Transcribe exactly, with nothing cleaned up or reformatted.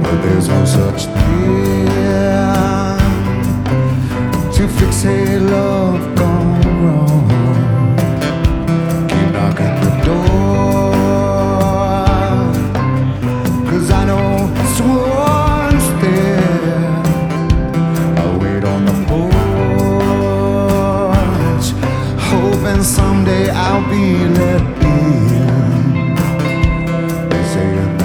but there's no such thing to fix a love gone wrong. Keep knocking the door, 'cause I know someone's there. I'll wait on the porch, hoping someday I'll be let in. They say